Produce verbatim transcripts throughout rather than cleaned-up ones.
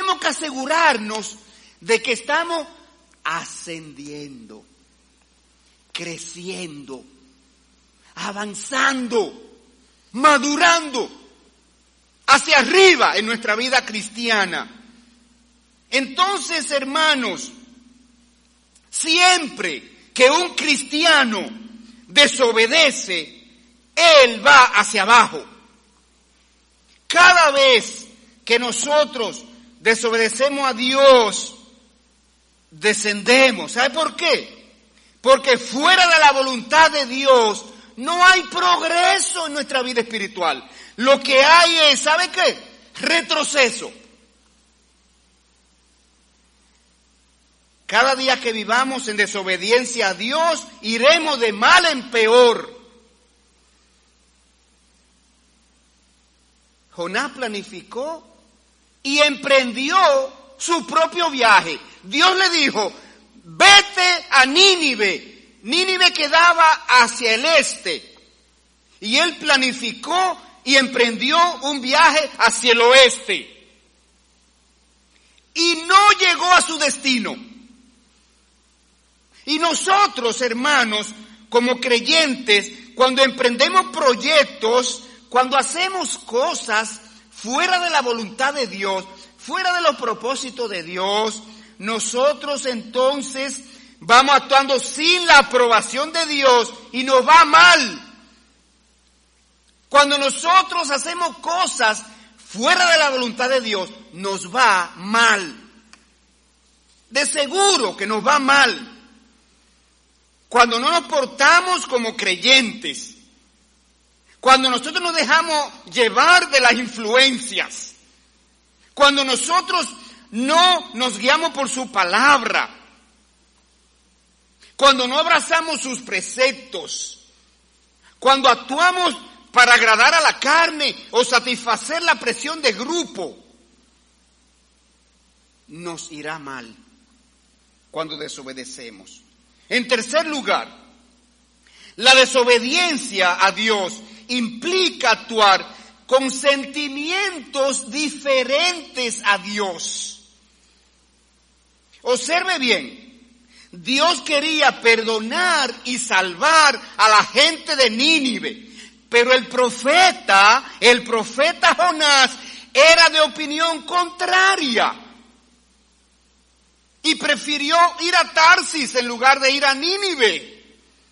tenemos que asegurarnos de que estamos ascendiendo, creciendo, avanzando, madurando hacia arriba en nuestra vida cristiana. Entonces, hermanos, siempre que un cristiano desobedece, él va hacia abajo. Cada vez que nosotros desobedecemos a Dios, descendemos. ¿Sabe por qué? Porque fuera de la voluntad de Dios no hay progreso en nuestra vida espiritual. Lo que hay es, ¿sabe qué? Retroceso. Cada día que vivamos en desobediencia a Dios, iremos de mal en peor. Jonás planificó y emprendió su propio viaje. Dios le dijo, vete a Nínive. Nínive quedaba hacia el este. Y él planificó y emprendió un viaje hacia el oeste. Y no llegó a su destino. Y nosotros, hermanos, como creyentes, cuando emprendemos proyectos, cuando hacemos cosas fuera de la voluntad de Dios, fuera de los propósitos de Dios, nosotros entonces vamos actuando sin la aprobación de Dios y nos va mal. Cuando nosotros hacemos cosas fuera de la voluntad de Dios, nos va mal. De seguro que nos va mal. Cuando no nos portamos como creyentes, cuando nosotros nos dejamos llevar de las influencias, cuando nosotros no nos guiamos por su palabra, cuando no abrazamos sus preceptos, cuando actuamos para agradar a la carne o satisfacer la presión de grupo, nos irá mal cuando desobedecemos. En tercer lugar, la desobediencia a Dios implica actuar con sentimientos diferentes a Dios. Observe bien, Dios quería perdonar y salvar a la gente de Nínive, pero el profeta, el profeta Jonás, era de opinión contraria. Y prefirió ir a Tarsis en lugar de ir a Nínive.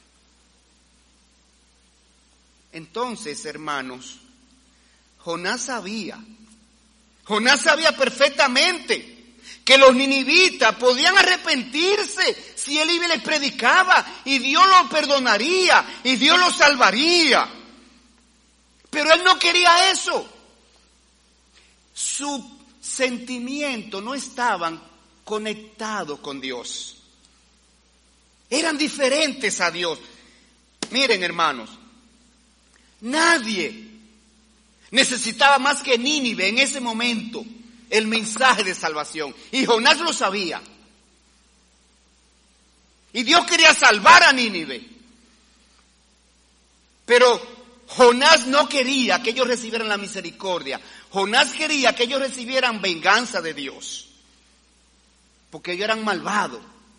Entonces, hermanos, Jonás sabía, Jonás sabía perfectamente que los ninivitas podían arrepentirse si él iba y les predicaba, y Dios los perdonaría, y Dios los salvaría. Pero él no quería eso. Sus sentimientos no estaban conectados con Dios. Eran diferentes a Dios. Miren, hermanos, nadie necesitaba más que Nínive en ese momento el mensaje de salvación. Y Jonás lo sabía. Y Dios quería salvar a Nínive. Pero Jonás no quería que ellos recibieran la misericordia. Jonás quería que ellos recibieran venganza de Dios. Porque ellos eran malvados.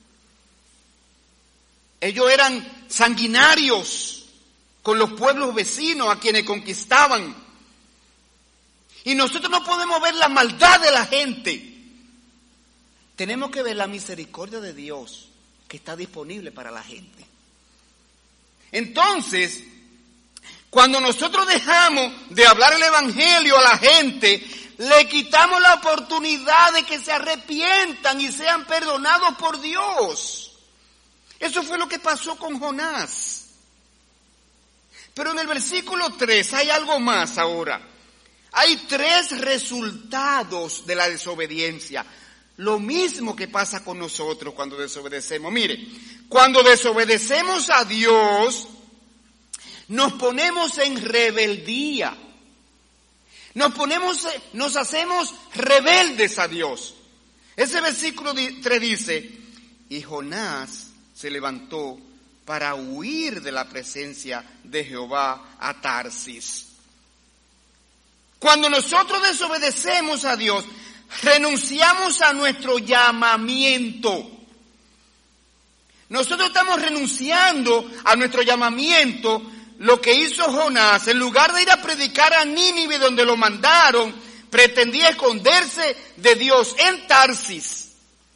Ellos eran sanguinarios con los pueblos vecinos a quienes conquistaban. Y nosotros no podemos ver la maldad de la gente. Tenemos que ver la misericordia de Dios que está disponible para la gente. Entonces, cuando nosotros dejamos de hablar el evangelio a la gente, le quitamos la oportunidad de que se arrepientan y sean perdonados por Dios. Eso fue lo que pasó con Jonás. Pero en el versículo tres hay algo más ahora. Hay tres resultados de la desobediencia. Lo mismo que pasa con nosotros cuando desobedecemos. Mire, cuando desobedecemos a Dios, nos ponemos en rebeldía. Nos ponemos, nos hacemos rebeldes a Dios. Ese versículo tres dice, y Jonás se levantó para huir de la presencia de Jehová a Tarsis. Cuando nosotros desobedecemos a Dios, renunciamos a nuestro llamamiento. Nosotros estamos renunciando a nuestro llamamiento. Lo que hizo Jonás, en lugar de ir a predicar a Nínive donde lo mandaron, pretendía esconderse de Dios en Tarsis.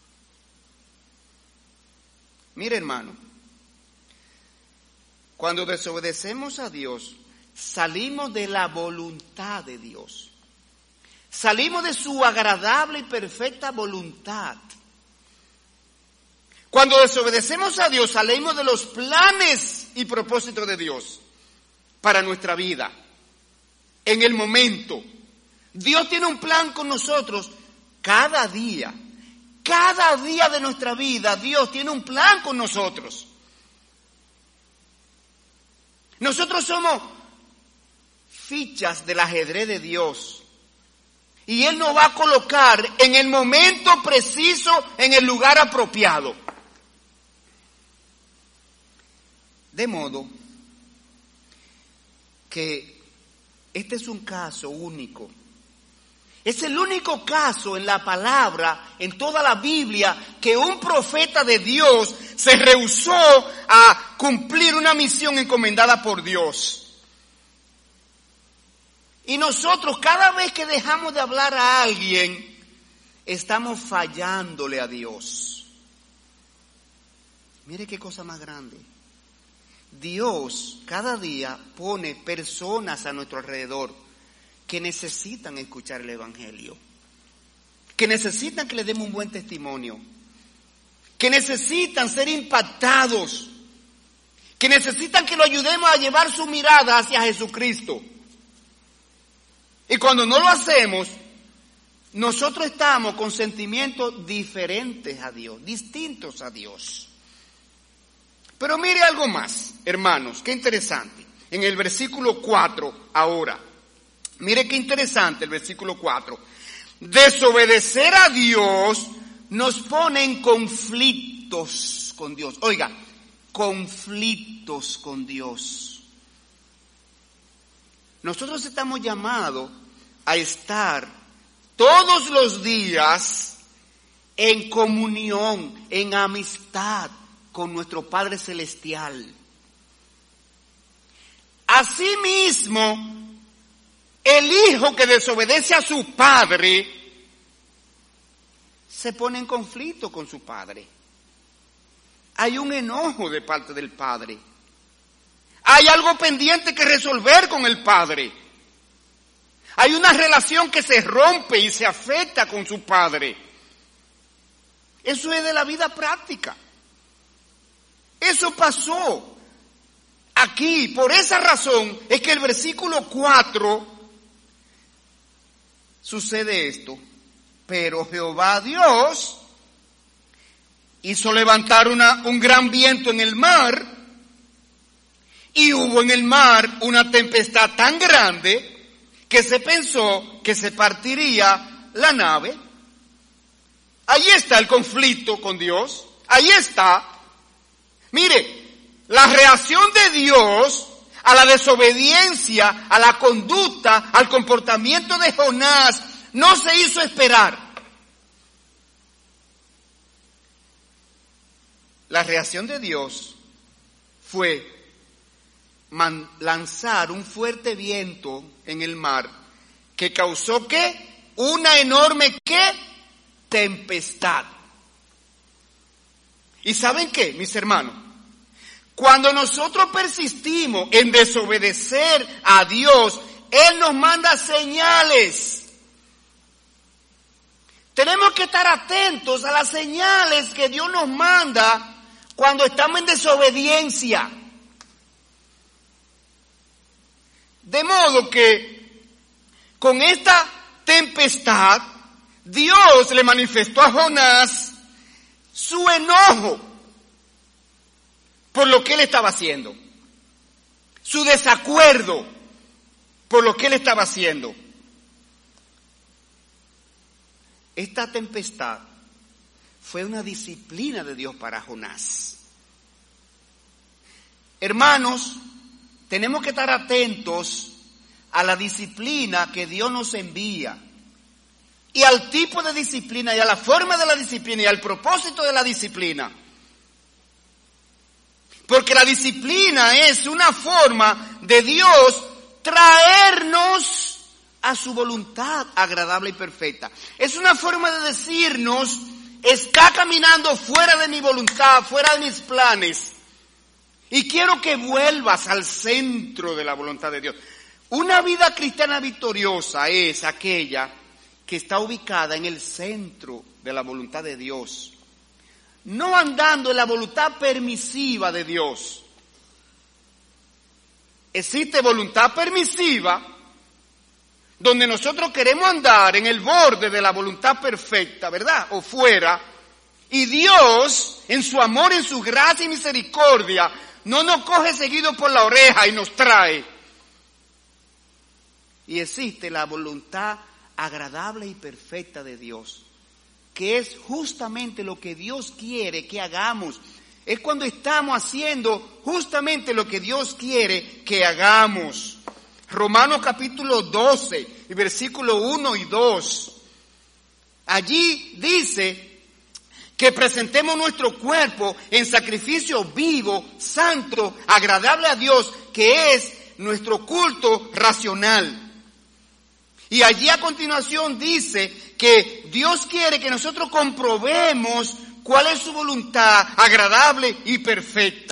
Mire, hermano, cuando desobedecemos a Dios, salimos de la voluntad de Dios. Salimos de su agradable y perfecta voluntad. Cuando desobedecemos a Dios, salimos de los planes y propósitos de Dios para nuestra vida. En el momento, Dios tiene un plan con nosotros cada día. Cada día de nuestra vida, Dios tiene un plan con nosotros. Nosotros somos fichas del ajedrez de Dios. Y Él nos va a colocar en el momento preciso, en el lugar apropiado. De modo que este es un caso único. Es el único caso en la palabra, en toda la Biblia, que un profeta de Dios se rehusó a cumplir una misión encomendada por Dios. Y nosotros, cada vez que dejamos de hablar a alguien, estamos fallándole a Dios. Mire qué cosa más grande. Dios cada día pone personas a nuestro alrededor que necesitan escuchar el Evangelio, que necesitan que le demos un buen testimonio, que necesitan ser impactados, que necesitan que lo ayudemos a llevar su mirada hacia Jesucristo. Y cuando no lo hacemos, nosotros estamos con sentimientos diferentes a Dios, distintos a Dios. Pero mire algo más, hermanos, qué interesante. En el versículo cuatro ahora, mire qué interesante el versículo cuatro. Desobedecer a Dios nos pone en conflictos con Dios. Oiga, conflictos con Dios. Nosotros estamos llamados a estar todos los días en comunión, en amistad con nuestro Padre Celestial. Asimismo, el hijo que desobedece a su padre se pone en conflicto con su padre. Hay un enojo de parte del padre. Hay algo pendiente que resolver con el padre. Hay una relación que se rompe y se afecta con su padre. Eso es de la vida práctica. Eso pasó aquí. Por esa razón es que el versículo cuatro sucede esto. Pero Jehová Dios hizo levantar una, un gran viento en el mar, y hubo en el mar una tempestad tan grande que se pensó que se partiría la nave. Ahí está el conflicto con Dios. Ahí está. Mire, la reacción de Dios a la desobediencia, a la conducta, al comportamiento de Jonás no se hizo esperar. La reacción de Dios fue man- lanzar un fuerte viento en el mar que causó ¿qué? Una enorme ¿qué? Tempestad. ¿Y saben qué, mis hermanos? Cuando nosotros persistimos en desobedecer a Dios, Él nos manda señales. Tenemos que estar atentos a las señales que Dios nos manda cuando estamos en desobediencia. De modo que con esta tempestad, Dios le manifestó a Jonás su enojo por lo que él estaba haciendo, su desacuerdo por lo que él estaba haciendo. Esta tempestad fue una disciplina de Dios para Jonás. Hermanos, tenemos que estar atentos a la disciplina que Dios nos envía. y al tipo de disciplina y a la forma de la disciplina y al propósito de la disciplina. Porque la disciplina es una forma de Dios traernos a su voluntad agradable y perfecta. Es una forma de decirnos, está caminando fuera de mi voluntad, fuera de mis planes. Y quiero que vuelvas al centro de la voluntad de Dios. Una vida cristiana victoriosa es aquella que está ubicada en el centro de la voluntad de Dios. No andando en la voluntad permisiva de Dios. Existe voluntad permisiva donde nosotros queremos andar en el borde de la voluntad perfecta, ¿verdad? O fuera. Y Dios, en su amor, en su gracia y misericordia, no nos coge seguido por la oreja y nos trae. Y existe la voluntad agradable y perfecta de Dios, que es justamente lo que Dios quiere que hagamos. Es cuando estamos haciendo justamente lo que Dios quiere que hagamos. Romanos capítulo doce, y versículo uno y dos. Allí dice que presentemos nuestro cuerpo en sacrificio vivo, santo, agradable a Dios, que es nuestro culto racional. Y allí a continuación dice que Dios quiere que nosotros comprobemos cuál es su voluntad agradable y perfecta.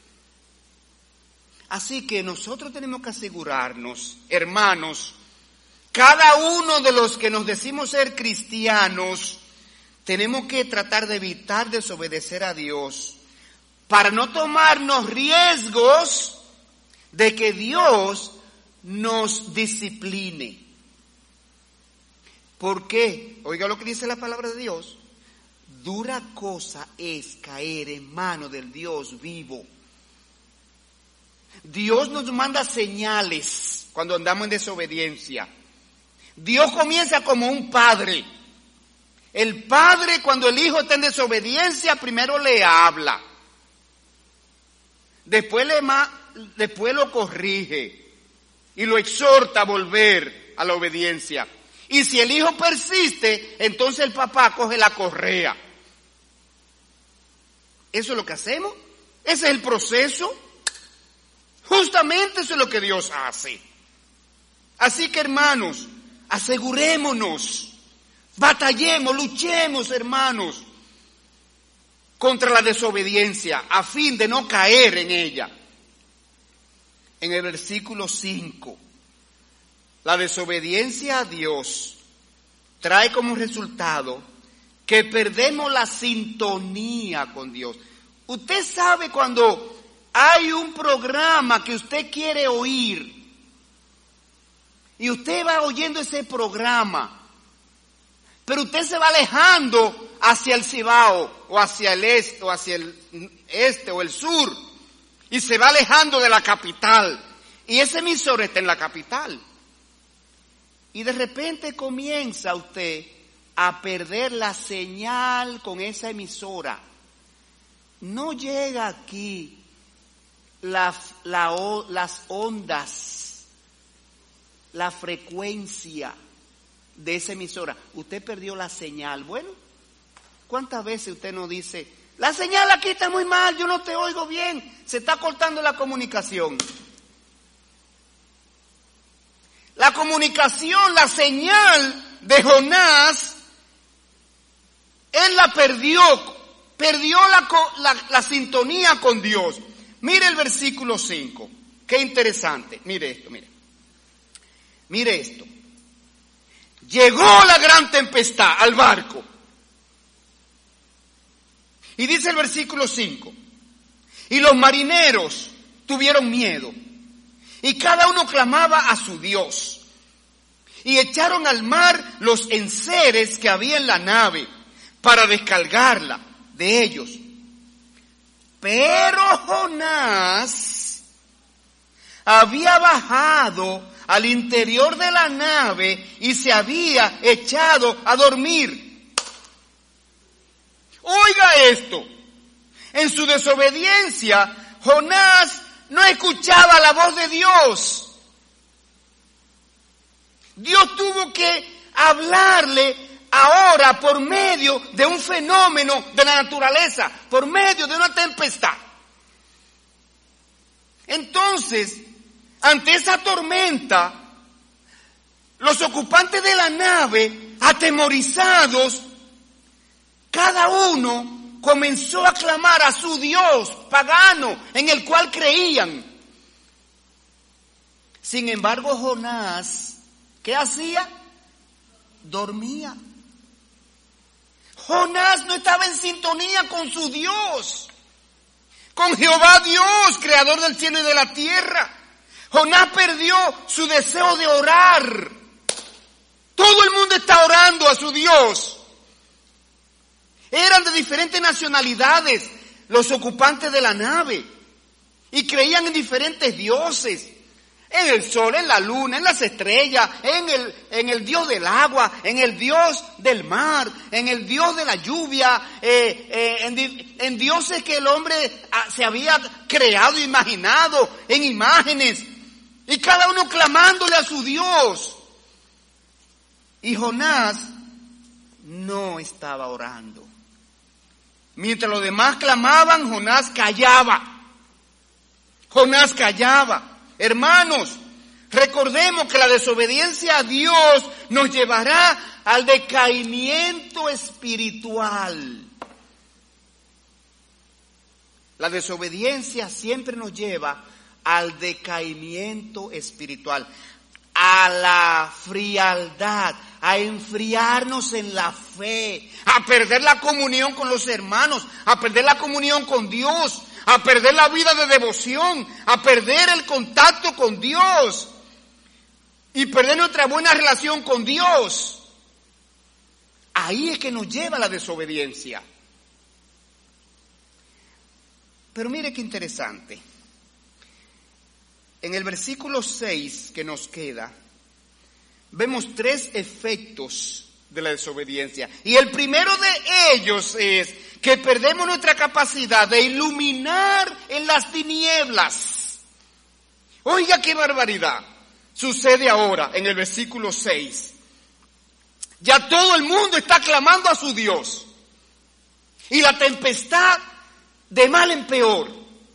Así que nosotros tenemos que asegurarnos, hermanos, cada uno de los que nos decimos ser cristianos, tenemos que tratar de evitar desobedecer a Dios para no tomarnos riesgos de que Dios nos discipline. ¿Por qué? Oiga lo que dice la palabra de Dios. Dura cosa es caer en manos del Dios vivo. Dios nos manda señales cuando andamos en desobediencia. Dios comienza como un padre. El padre, cuando el hijo está en desobediencia, primero le habla. Después, le ma- después lo corrige y lo exhorta a volver a la obediencia. Y si el hijo persiste, entonces el papá coge la correa. ¿Eso es lo que hacemos? Ese es el proceso. Justamente eso es lo que Dios hace. Así que, hermanos, asegurémonos, batallemos, luchemos, hermanos, contra la desobediencia, a fin de no caer en ella. En el versículo cinco, la desobediencia a Dios trae como resultado que perdemos la sintonía con Dios. Usted sabe cuando hay un programa que usted quiere oír y usted va oyendo ese programa, pero usted se va alejando hacia el Cibao o hacia el este o hacia el este o el sur y se va alejando de la capital y ese emisor está en la capital y de repente comienza usted a perder la señal con esa emisora. No llega aquí la, la, las ondas, la frecuencia de esa emisora. Usted perdió la señal. Bueno, ¿cuántas veces usted nos dice, la señal aquí está muy mal, yo no te oigo bien, se está cortando la comunicación? La comunicación, la señal de Jonás, él la perdió, perdió la, la, la sintonía con Dios. Mire el versículo cinco, qué interesante, mire esto, mire, mire esto. Llegó la gran tempestad al barco. Y dice el versículo cinco, y los marineros tuvieron miedo, y cada uno clamaba a su Dios, y echaron al mar los enseres que había en la nave, para descargarla de ellos. Pero Jonás había bajado al interior de la nave y se había echado a dormir. Oiga esto, en su desobediencia, Jonás no escuchaba la voz de Dios. Dios tuvo que hablarle ahora por medio de un fenómeno de la naturaleza, por medio de una tempestad. Entonces, ante esa tormenta, los ocupantes de la nave, atemorizados, cada uno comenzó a clamar a su Dios pagano en el cual creían. Sin embargo, Jonás, ¿qué hacía? Dormía. Jonás no estaba en sintonía con su Dios, con Jehová Dios, creador del cielo y de la tierra. Jonás perdió su deseo de orar. Todo el mundo está orando a su Dios. Eran de diferentes nacionalidades los ocupantes de la nave y creían en diferentes dioses. En el sol, en la luna, en las estrellas, en el, en el Dios del agua, en el Dios del mar, en el Dios de la lluvia, eh, eh, en, en dioses que el hombre se había creado, imaginado, en imágenes. Y cada uno clamándole a su Dios. Y Jonás no estaba orando. Mientras los demás clamaban, Jonás callaba. Jonás callaba. Hermanos, recordemos que la desobediencia a Dios nos llevará al decaimiento espiritual. La desobediencia siempre nos lleva al decaimiento espiritual, a la frialdad, a enfriarnos en la fe, a perder la comunión con los hermanos, a perder la comunión con Dios, a perder la vida de devoción, a perder el contacto con Dios y perder nuestra buena relación con Dios. Ahí es que nos lleva la desobediencia. Pero mire qué interesante. En el versículo seis que nos queda, vemos tres efectos de la desobediencia. Y el primero de ellos es que perdemos nuestra capacidad de iluminar en las tinieblas. Oiga qué barbaridad sucede ahora en el versículo seis. Ya todo el mundo está clamando a su Dios. Y la tempestad de mal en peor.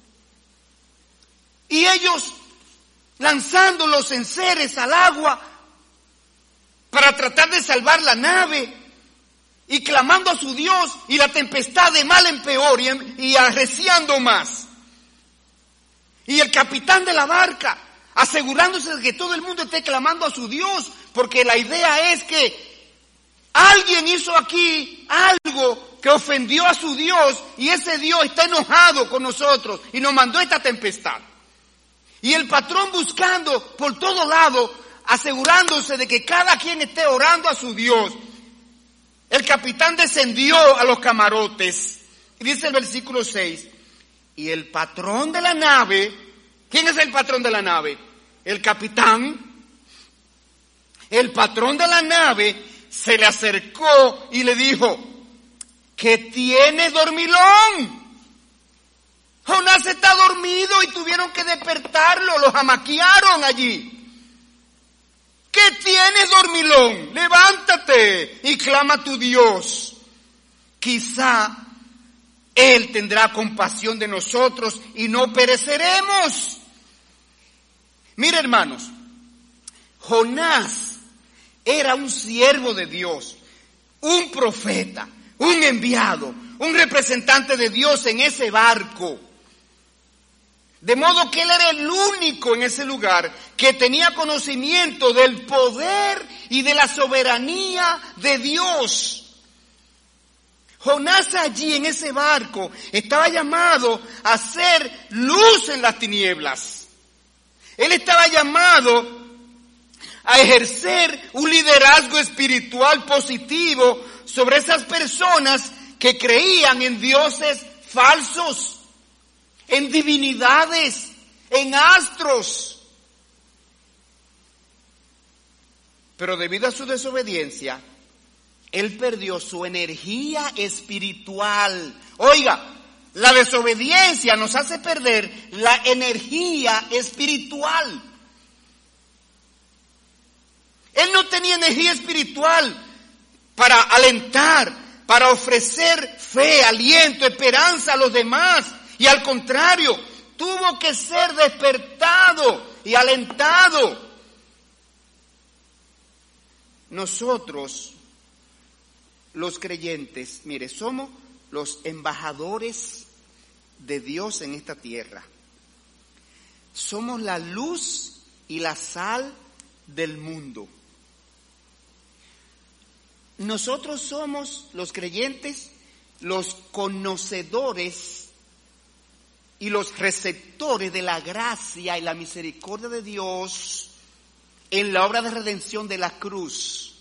Y ellos lanzando los enseres al agua para tratar de salvar la nave y clamando a su Dios, y la tempestad de mal en peor y, y arreciando más. Y el capitán de la barca asegurándose de que todo el mundo esté clamando a su Dios, porque la idea es que alguien hizo aquí algo que ofendió a su Dios y ese Dios está enojado con nosotros y nos mandó esta tempestad. Y el patrón buscando por todo lado, asegurándose de que cada quien esté orando a su Dios. El capitán descendió a los camarotes. Y dice el versículo seis, y el patrón de la nave, ¿quién es el patrón de la nave? El capitán. El patrón de la nave se le acercó y le dijo, ¿qué tiene, dormilón? Jonás está dormido y tuvieron que despertarlo, lo jamaquearon allí. ¿Qué tienes, dormilón? Levántate y clama a tu Dios. Quizá Él tendrá compasión de nosotros y no pereceremos. Mira, hermanos, Jonás era un siervo de Dios, un profeta, un enviado, un representante de Dios en ese barco. De modo que él era el único en ese lugar que tenía conocimiento del poder y de la soberanía de Dios. Jonás allí en ese barco estaba llamado a ser luz en las tinieblas. Él estaba llamado a ejercer un liderazgo espiritual positivo sobre esas personas que creían en dioses falsos, en divinidades, en astros. Pero debido a su desobediencia, él perdió su energía espiritual. Oiga, la desobediencia nos hace perder la energía espiritual. Él no tenía energía espiritual para alentar, para ofrecer fe, aliento, esperanza a los demás. Y al contrario, tuvo que ser despertado y alentado. Nosotros, los creyentes, mire, somos los embajadores de Dios en esta tierra. Somos la luz y la sal del mundo. Nosotros somos, los creyentes, los conocedores y los receptores de la gracia y la misericordia de Dios en la obra de redención de la cruz.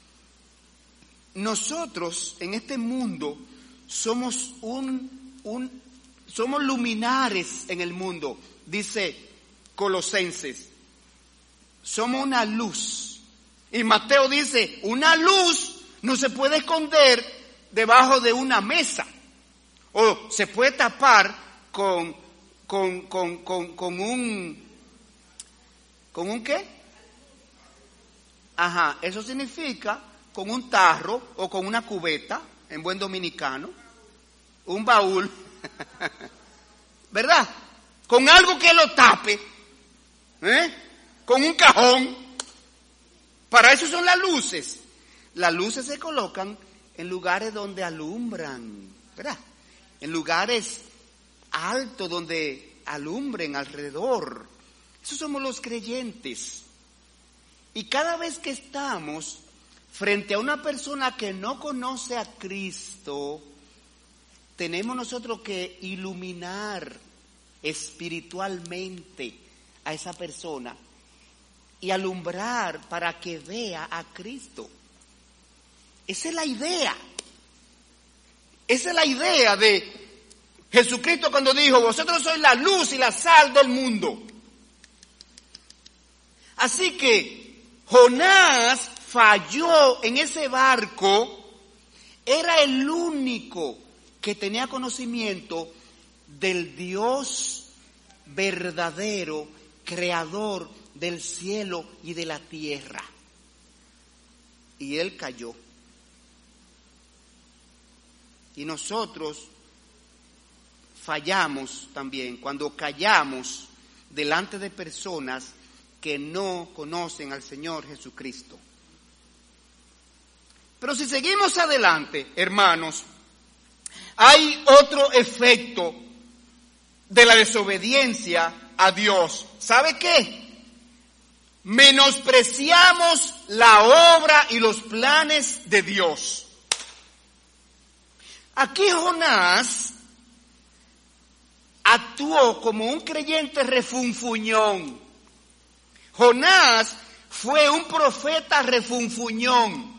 Nosotros en este mundo somos un, un somos luminares en el mundo, dice Colosenses. Somos una luz. Y Mateo dice, una luz no se puede esconder debajo de una mesa. O se puede tapar con, con, con, con, con un, ¿con un qué? Ajá, eso significa con un tarro o con una cubeta, en buen dominicano, un baúl, ¿verdad? Con algo que lo tape, ¿eh? Con un cajón. Para eso son las luces. Las luces se colocan en lugares donde alumbran, ¿verdad? En lugares altos donde alumbren alrededor. Esos somos los creyentes. Y cada vez que estamos frente a una persona que no conoce a Cristo, tenemos nosotros que iluminar espiritualmente a esa persona y alumbrar para que vea a Cristo. Esa es la idea. Esa es la idea de Jesucristo cuando dijo, vosotros sois la luz y la sal del mundo. Así que Jonás falló en ese barco, era el único que tenía conocimiento del Dios verdadero, creador del cielo y de la tierra. Y él cayó. Y nosotros fallamos también cuando callamos delante de personas que no conocen al Señor Jesucristo. Pero si seguimos adelante, hermanos, hay otro efecto de la desobediencia a Dios. ¿Sabe qué? Menospreciamos la obra y los planes de Dios. Aquí Jonás actuó como un creyente refunfuñón. Jonás fue un profeta refunfuñón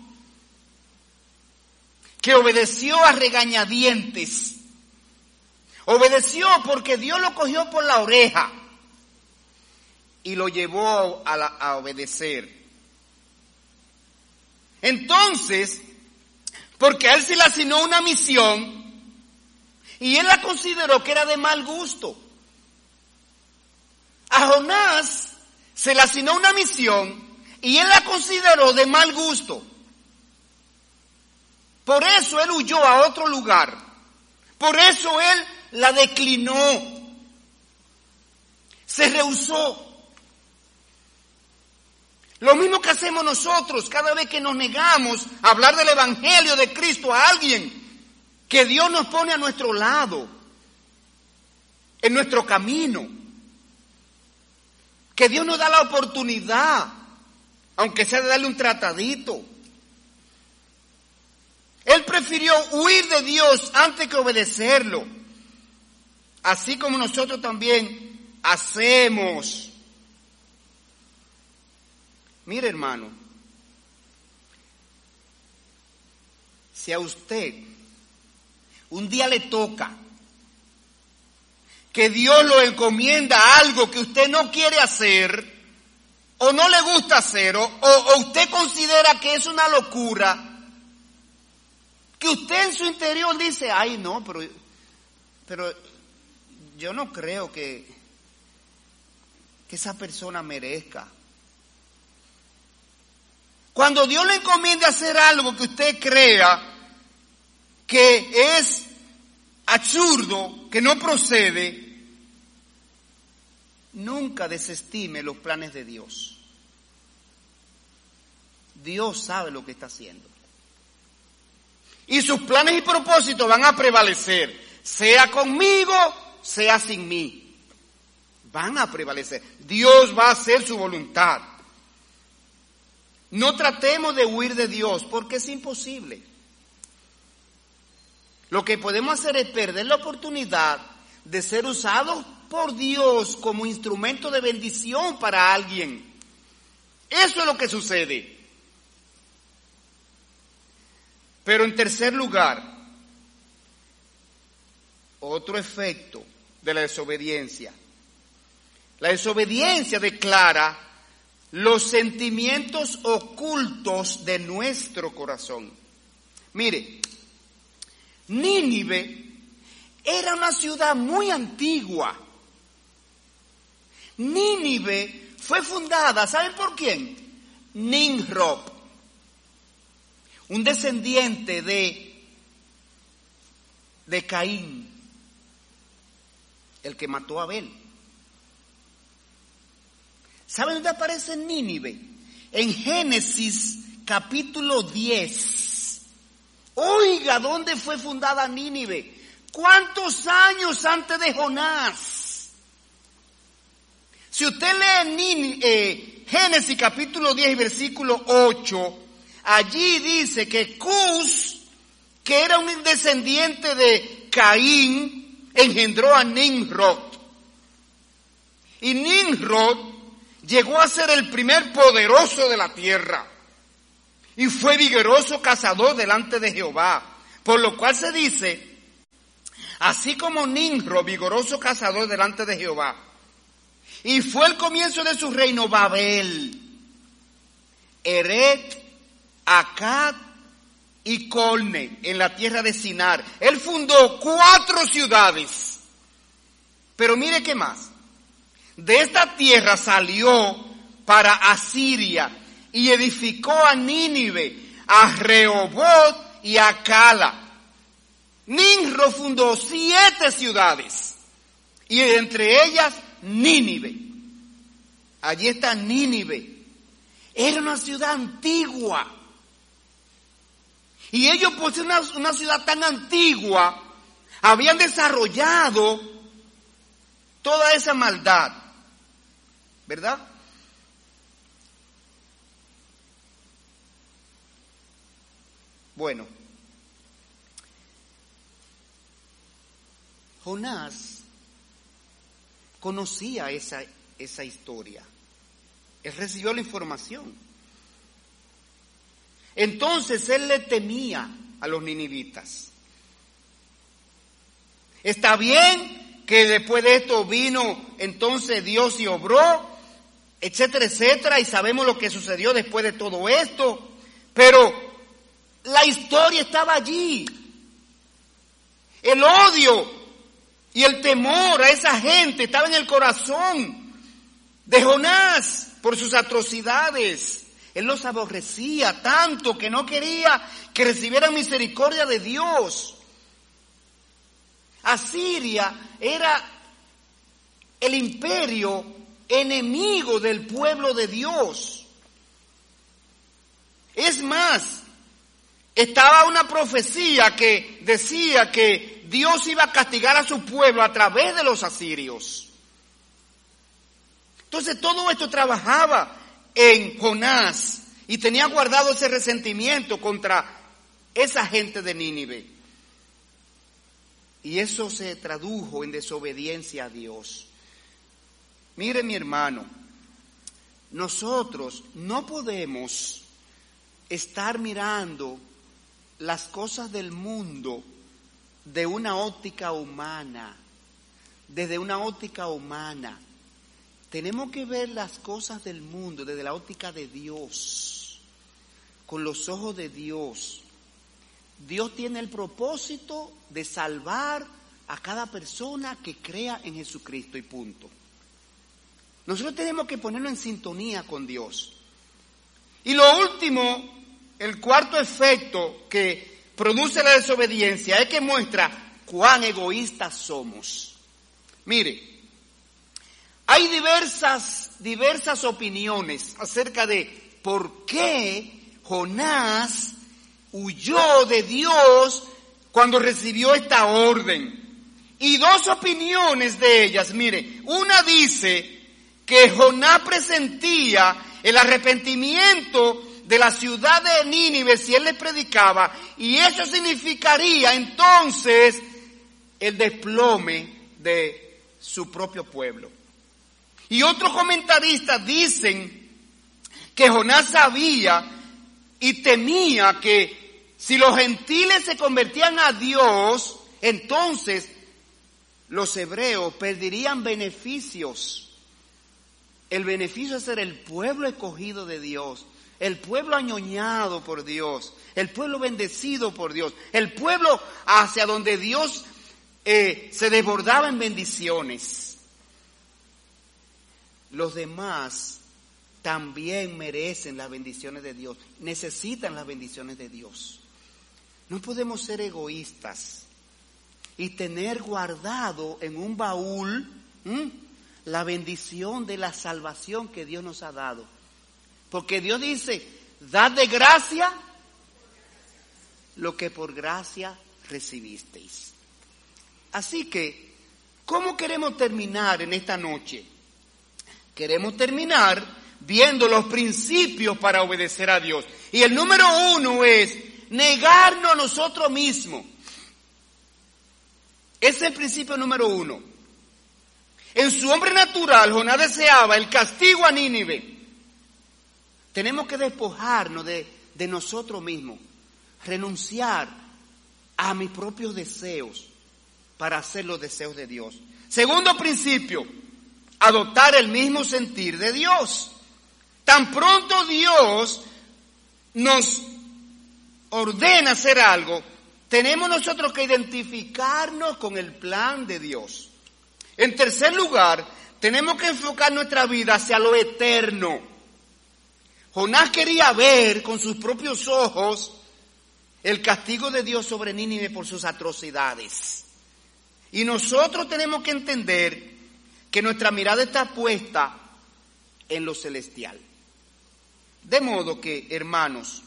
que obedeció a regañadientes. Obedeció porque Dios lo cogió por la oreja y lo llevó a, la, a obedecer. Entonces, porque a él se le asignó una misión y él la consideró que era de mal gusto. A Jonás se le asignó una misión y él la consideró de mal gusto. Por eso él huyó a otro lugar. Por eso él la declinó. Se rehusó. Lo mismo que hacemos nosotros cada vez que nos negamos a hablar del Evangelio de Cristo a alguien que Dios nos pone a nuestro lado, en nuestro camino. Que Dios nos da la oportunidad, aunque sea de darle un tratadito. Él prefirió huir de Dios antes que obedecerlo. Así como nosotros también hacemos. Mire, hermano, si a usted un día le toca que Dios lo encomienda a algo que usted no quiere hacer, o no le gusta hacer, o, o, o usted considera que es una locura, que usted en su interior dice, ay no, pero, pero yo no creo que, que esa persona merezca. Cuando Dios le encomienda hacer algo que usted crea que es absurdo, que no procede, nunca desestime los planes de Dios. Dios sabe lo que está haciendo. Y sus planes y propósitos van a prevalecer, sea conmigo, sea sin mí. Van a prevalecer. Dios va a hacer su voluntad. No tratemos de huir de Dios, porque es imposible. Lo que podemos hacer es perder la oportunidad de ser usados por Dios como instrumento de bendición para alguien. Eso es lo que sucede. Pero en tercer lugar, otro efecto de la desobediencia. La desobediencia declara los sentimientos ocultos de nuestro corazón. Mire, Nínive era una ciudad muy antigua. Nínive fue fundada, ¿saben por quién? Nimrod, un descendiente de, de Caín, el que mató a Abel. ¿Saben dónde aparece Nínive? En Génesis capítulo diez. Oiga, ¿dónde fue fundada Nínive? ¿Cuántos años antes de Jonás? Si usted lee Nínive, eh, Génesis capítulo diez y versículo ocho, allí dice que Cus, que era un descendiente de Caín, engendró a Nimrod. Y Nimrod llegó a ser el primer poderoso de la tierra y fue vigoroso cazador delante de Jehová, por lo cual se dice, así como Nimrod, vigoroso cazador delante de Jehová, y fue el comienzo de su reino Babel, Eret, Akkad y Colne, en la tierra de Sinar. Él fundó cuatro ciudades, pero mire qué más. De esta tierra salió para Asiria y edificó a Nínive, a Rehoboth y a Cala. Nimrod fundó siete ciudades y entre ellas Nínive. Allí está Nínive. Era una ciudad antigua. Y ellos, por ser una, una ciudad tan antigua, habían desarrollado toda esa maldad. ¿Verdad? Bueno, Jonás conocía esa, esa historia. Él recibió la información. Entonces él le temía a los ninivitas. Está bien que después de esto vino entonces Dios y obró, etcétera, etcétera, y sabemos lo que sucedió después de todo esto, pero la historia estaba allí. El odio y el temor a esa gente estaba en el corazón de Jonás por sus atrocidades. Él los aborrecía tanto que no quería que recibieran misericordia de Dios. Asiria era el imperio enemigo del pueblo de Dios. Es más, estaba una profecía que decía que Dios iba a castigar a su pueblo a través de los asirios. Entonces todo esto trabajaba en Jonás y tenía guardado ese resentimiento contra esa gente de Nínive. Y eso se tradujo en desobediencia a Dios. Mire, mi hermano, nosotros no podemos estar mirando las cosas del mundo de una óptica humana, desde una óptica humana. Tenemos que ver las cosas del mundo desde la óptica de Dios, con los ojos de Dios. Dios tiene el propósito de salvar a cada persona que crea en Jesucristo y punto. Nosotros tenemos que ponernos en sintonía con Dios. Y lo último, el cuarto efecto que produce la desobediencia es que muestra cuán egoístas somos. Mire, hay diversas, diversas opiniones acerca de por qué Jonás huyó de Dios cuando recibió esta orden. Y dos opiniones de ellas, mire, una dice que Jonás presentía el arrepentimiento de la ciudad de Nínive si él les predicaba, y eso significaría entonces el desplome de su propio pueblo. Y otros comentaristas dicen que Jonás sabía y temía que si los gentiles se convertían a Dios, entonces los hebreos perderían beneficios. El beneficio de ser el pueblo escogido de Dios, el pueblo añoñado por Dios, el pueblo bendecido por Dios, el pueblo hacia donde Dios eh, se desbordaba en bendiciones. Los demás también merecen las bendiciones de Dios, necesitan las bendiciones de Dios. No podemos ser egoístas y tener guardado en un baúl ¿m? la bendición de la salvación que Dios nos ha dado. Porque Dios dice, dad de gracia lo que por gracia recibisteis. Así que, ¿cómo queremos terminar en esta noche? Queremos terminar viendo los principios para obedecer a Dios. Y el número uno es negarnos a nosotros mismos. Ese es el principio número uno. En su hombre natural, Jonás deseaba el castigo a Nínive. Tenemos que despojarnos de, de nosotros mismos, renunciar a mis propios deseos para hacer los deseos de Dios. Segundo principio, adoptar el mismo sentir de Dios. Tan pronto Dios nos ordena hacer algo, tenemos nosotros que identificarnos con el plan de Dios. En tercer lugar, tenemos que enfocar nuestra vida hacia lo eterno. Jonás quería ver con sus propios ojos el castigo de Dios sobre Nínive por sus atrocidades. Y nosotros tenemos que entender que nuestra mirada está puesta en lo celestial. De modo que, hermanos,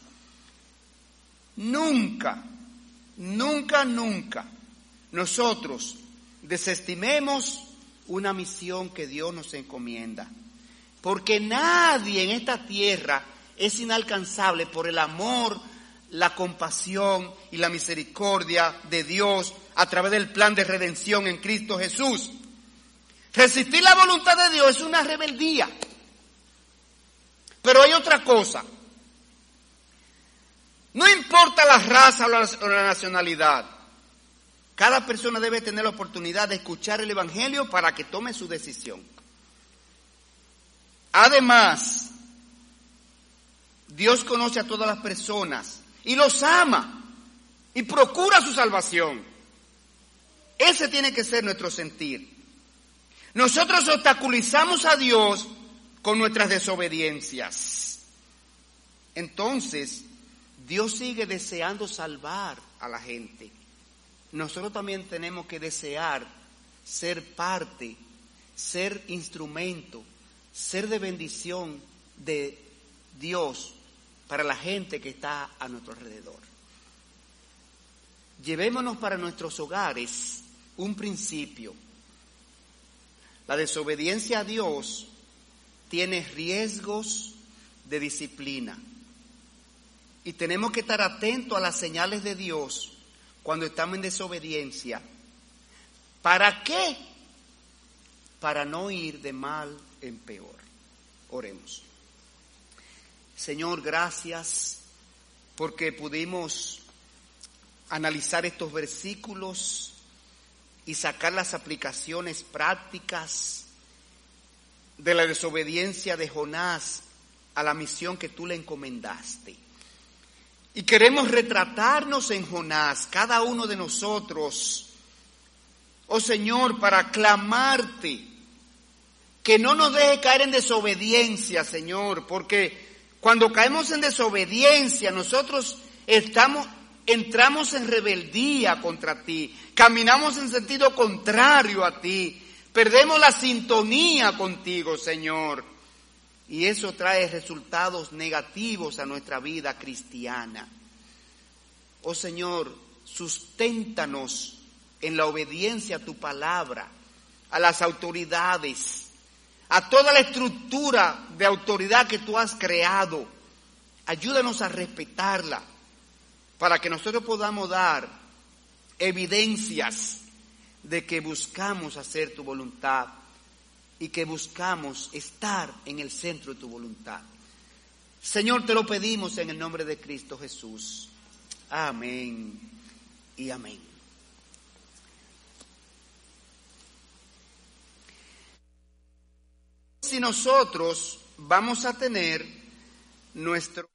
nunca, nunca, nunca nosotros desestimemos una misión que Dios nos encomienda. Porque nadie en esta tierra es inalcanzable por el amor, la compasión y la misericordia de Dios a través del plan de redención en Cristo Jesús. Resistir la voluntad de Dios es una rebeldía. Pero hay otra cosa. No importa la raza o la nacionalidad. Cada persona debe tener la oportunidad de escuchar el Evangelio para que tome su decisión. Además, Dios conoce a todas las personas y los ama y procura su salvación. Ese tiene que ser nuestro sentir. Nosotros obstaculizamos a Dios con nuestras desobediencias. Entonces, Dios sigue deseando salvar a la gente. Nosotros también tenemos que desear ser parte, ser instrumento, ser de bendición de Dios para la gente que está a nuestro alrededor. Llevémonos para nuestros hogares un principio. La desobediencia a Dios tiene riesgos de disciplina. Y tenemos que estar atentos a las señales de Dios cuando estamos en desobediencia. ¿Para qué? Para no ir de mal en peor. Oremos. Señor, gracias porque pudimos analizar estos versículos y sacar las aplicaciones prácticas de la desobediencia de Jonás a la misión que tú le encomendaste. Y queremos retratarnos en Jonás, cada uno de nosotros, oh Señor, para clamarte que no nos deje caer en desobediencia, Señor, porque Cuando caemos en desobediencia, nosotros estamos, entramos en rebeldía contra ti, caminamos en sentido contrario a ti, perdemos la sintonía contigo, Señor. Y eso trae resultados negativos a nuestra vida cristiana. Oh Señor, susténtanos en la obediencia a tu palabra, a las autoridades, a toda la estructura de autoridad que tú has creado. Ayúdanos a respetarla para que nosotros podamos dar evidencias de que buscamos hacer tu voluntad y que buscamos estar en el centro de tu voluntad. Señor, te lo pedimos en el nombre de Cristo Jesús. Amén y amén. Si nosotros vamos a tener nuestro